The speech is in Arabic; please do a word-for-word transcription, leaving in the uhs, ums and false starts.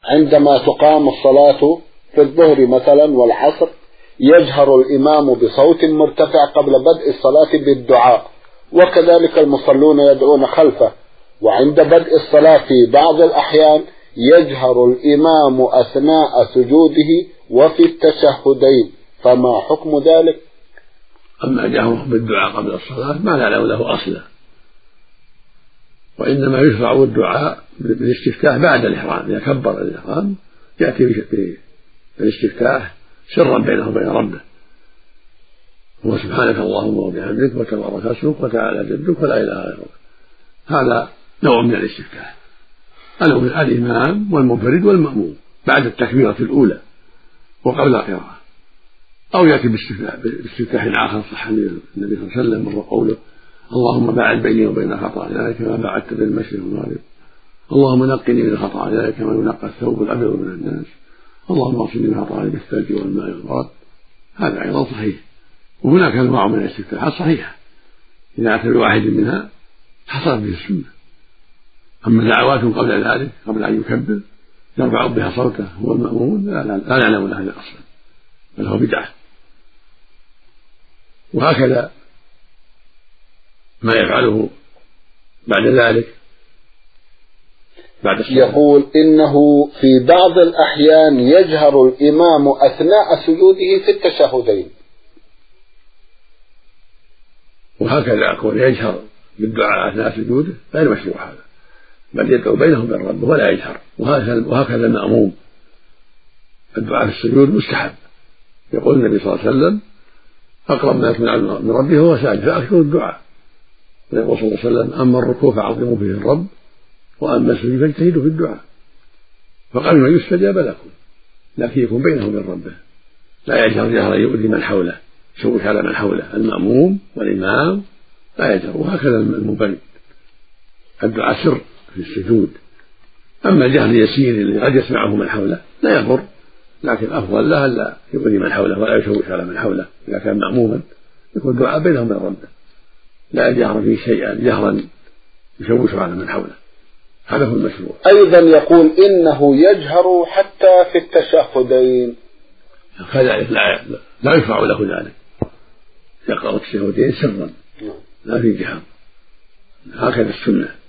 عندما تقام الصلاة في الظهر مثلا والعصر يجهر الإمام بصوت مرتفع قبل بدء الصلاة بالدعاء، وكذلك المصلون يدعون خلفه، وعند بدء الصلاة في بعض الأحيان يجهر الإمام أثناء سجوده وفي التشهدين، فما حكم ذلك؟ أما جهره بالدعاء قبل الصلاة ما نعلم له أصلا، وإنما يشرع الدعاء بالاستفتاح بعد الإحرام. إذا كبر الإحرام يأتي بالاستفتاح سرا بينه وبين ربه، هو سبحانك اللهم وبحمدك وتبارك اسمك وتعالى جدك ولا إله غيرك. هذا نوع من الاستفتاح، الإمام والمنفرد والمأموم بعد التكبيرة الأولى وقبل القراءة. أو يأتي باستفتاح آخر صح النبي صلى الله عليه وسلم وهو قوله اللهم باعد بيني وبين خطاياي كما باعدت بين المشرق والمغرب، اللهم نقني من خطاياي كما ينقى الثوب الأبيض من الناس، اللهم اغسلني من خطاياي بالثلج والماء والبرد. هذا أيضا صحيح. وهناك أنواع من الاستفتاحات صحيحة إذا أتى بواحد منها حصلت به السنة. أما دعوات قبل ذلك قبل أن يكبر يرفع بها صوته هو المأمون لا نعلم له هذا أصلا، بل هو بدعة. وهكذا ما يفعله بعد ذلك بعد الصلاة. يقول إنه في بعض الأحيان يجهر الإمام أثناء سجوده في التشهدين، وهكذا أقول يجهر بالدعاء أثناء سجوده غير مشروع هذا، بل يدعو بينه وبين ربه ولا يجهر. وهكذا المأموم الدعاء في السجود مستحب. يقول النبي صلى الله عليه وسلم أقرب ما يكون من ربه هو ساجد فأكثر الدعاء. ويقول صلى الله عليه وسلم أما الركوع فعظموا فيه الرب وأما السجود فاجتهدوا في الدعاء، فقال ما يستجاب لكم، لكن يكون بينه وبين ربه، لا يجهر جهرا يؤذي من حوله يشوش على من حوله. المأموم والإمام لا يجهر، وهكذا المنفرد الدعاء سر في السجود. أما الجهر اليسير اللي قد يسمعه من حوله لا يضر، لكن أفضل له ألا يؤذي من حوله ولا يشوش على من حوله. إذا كان مأموما يكون دعاء بينه وبين ربه، لا يجهر فيه شيئا جهرا يشوش على من حوله، هذا هو المشروع. أيضا يقول إنه يجهر حتى في التشهدين، كذلك لا, لا يشرع له ذلك، يقرأ التشهدين سرا لا في جهر، هكذا السنة.